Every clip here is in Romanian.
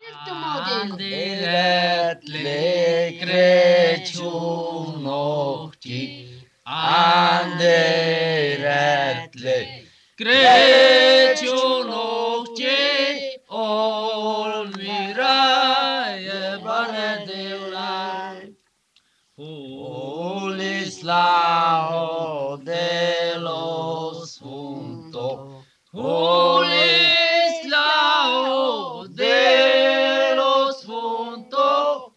Certo model. Anderetle Crăciun ochii, Anderetle Crăciun ochii, Olmiraie Banedeulai. Ulislao de los Sfânto, Ulislao de los Sfânto,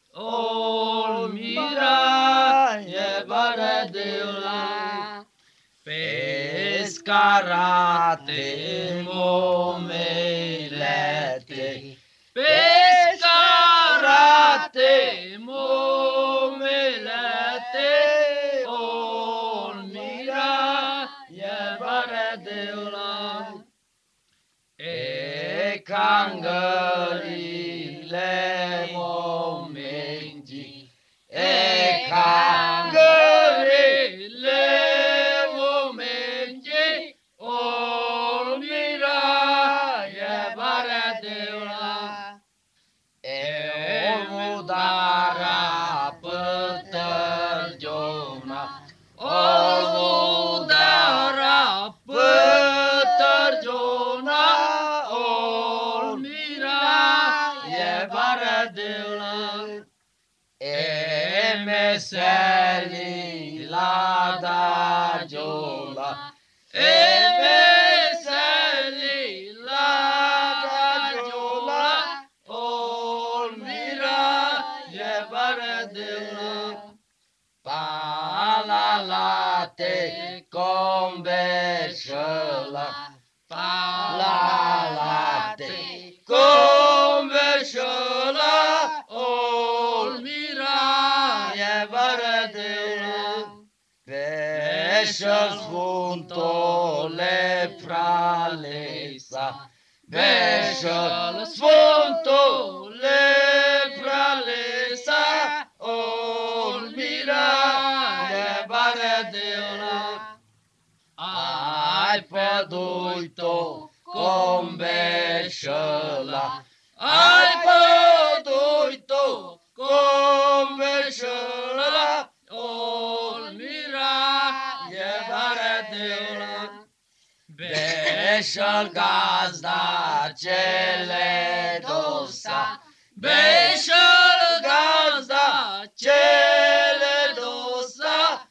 Olmiraie Banedeulai. Pescarate momelete, pescarate momelete, Olmiraie Banedeulai. E cangările momenti, e cangările momenti, Olmiraie Banedeulai. E olmudara pătărgiona, olmudara pătărgiona, Olmiraie Banedeulai. E meseli la dagiola, e meseli la dagiola, Olmiraie Banedeulai. Palalate combeșăla, palalate combeșăla, Olmiraie Banedeulai. Beșăl Sfântole Pralesa, beșăl Sfântole Pralesa, Olmiraie Banedeulai. Ai pădui-to combeșăla, ai pădui-to combeșăla, Olmiraie Banedeulai. Beșăl gazda cele dosa, beșăl gazda cele dosa,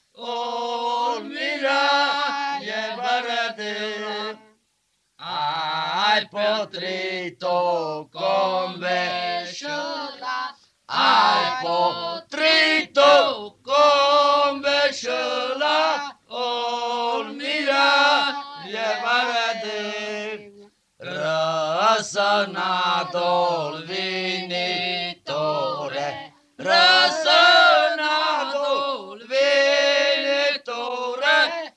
Olmiraie Banedeulai. Ai potrit-o combeșăla, ai potrit-o combeșăla, Olmiraie Banedeulai. Răsănatul vinitore, răsănatul vinitore,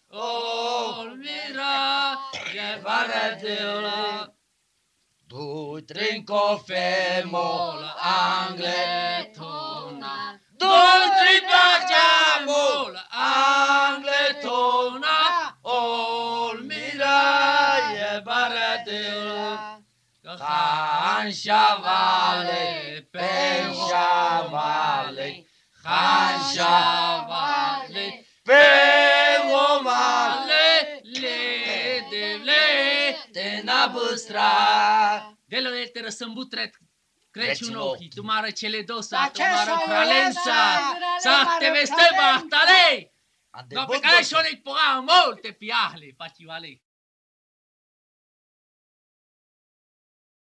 Olmiraie Banedeulai. Du trinco femol angletona, du tripaceamol angletona, Olmiraie Banedeulai. Hanșavale, penșavale, hanșavale, pe omale, le nabăstra. Delole te răsămbutret Crăciun ochii, tu mară cele dosa, Da, tu ce mară să pralența, vezi, să te mare veste pralența. bahtale! Ande No, pe bun care dosa. și-o ne-i molte piahle, facivale.